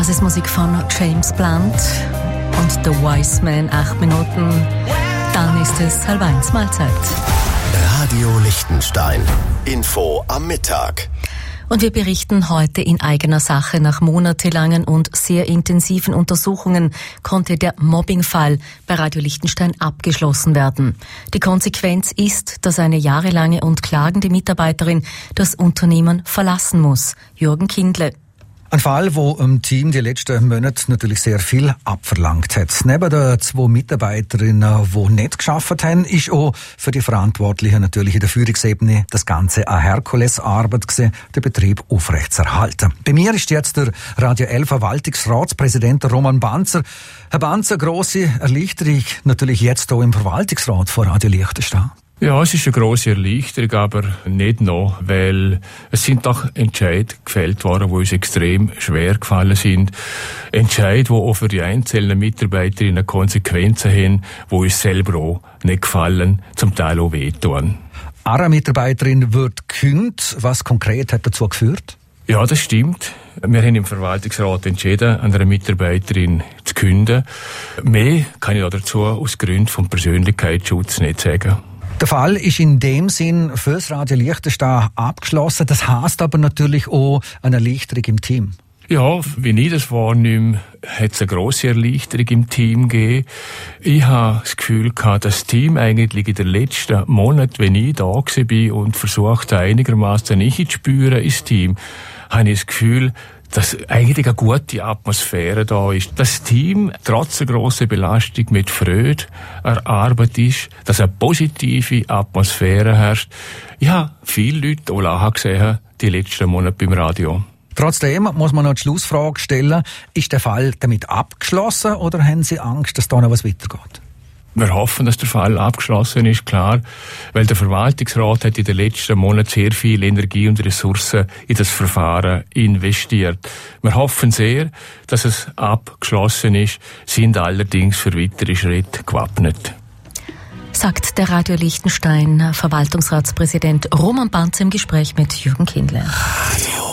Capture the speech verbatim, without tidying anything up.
Das ist Musik von James Blunt und The Wise Man, acht Minuten. Dann ist es halb eins, Mahlzeit. Radio Liechtenstein. Info am Mittag. Und wir berichten heute in eigener Sache. Nach monatelangen und sehr intensiven Untersuchungen konnte der Mobbingfall bei Radio Liechtenstein abgeschlossen werden. Die Konsequenz ist, dass eine jahrelange und klagende Mitarbeiterin das Unternehmen verlassen muss. Jürgen Kindle. Ein Fall, wo im Team die letzten Monate natürlich sehr viel abverlangt hat. Neben den zwei Mitarbeiterinnen, die nicht geschafft haben, ist auch für die Verantwortlichen natürlich in der Führungsebene das Ganze eine Herkulesarbeit gewesen, den Betrieb aufrechtzuerhalten. Bei mir ist jetzt der Radio elf Verwaltungsratspräsident Roman Banzer. Herr Banzer, grosse Erleichterung natürlich jetzt hier im Verwaltungsrat von Radio Liechtenstein. Ja, es ist eine grosse Erleichterung, aber nicht noch, weil es sind doch Entscheide gefällt worden, die uns extrem schwer gefallen sind. Entscheide, die auch für die einzelnen Mitarbeiterinnen Konsequenzen haben, die uns selber auch nicht gefallen, zum Teil auch wehtun. Eine Mitarbeiterin wird gekündigt. Was konkret hat dazu geführt? Ja, das stimmt. Wir haben im Verwaltungsrat entschieden, einer Mitarbeiterin zu kündigen. Mehr kann ich dazu aus Gründen vom Persönlichkeitsschutz nicht sagen. Der Fall ist in dem Sinn für das Radio Liechtenstein abgeschlossen. Das heisst aber natürlich auch eine Erleichterung im Team. Ja, wie ich das wahrnehme, hat es eine grosse Erleichterung im Team gegeben. Ich habe das Gefühl gehabt, das Team eigentlich in den letzten Monaten, wenn ich da war und versucht einigermaßen einzuspüren ins Team, habe ich das Gefühl, dass eigentlich eine gute Atmosphäre da ist. Das Team, trotz einer grossen Belastung, mit Freude erarbeitet ist, dass eine positive Atmosphäre herrscht. Ich habe viele Leute auch lachen gesehen, die letzten Monate beim Radio. Trotzdem muss man noch die Schlussfrage stellen, ist der Fall damit abgeschlossen oder haben Sie Angst, dass da noch was weitergeht? Wir hoffen, dass der Fall abgeschlossen ist, klar, weil der Verwaltungsrat hat in den letzten Monaten sehr viel Energie und Ressourcen in das Verfahren investiert. Wir hoffen sehr, dass es abgeschlossen ist, sind allerdings für weitere Schritte gewappnet. Sagt der Radio Liechtenstein Verwaltungsratspräsident Roman Banzer im Gespräch mit Jürgen Kindle. Radio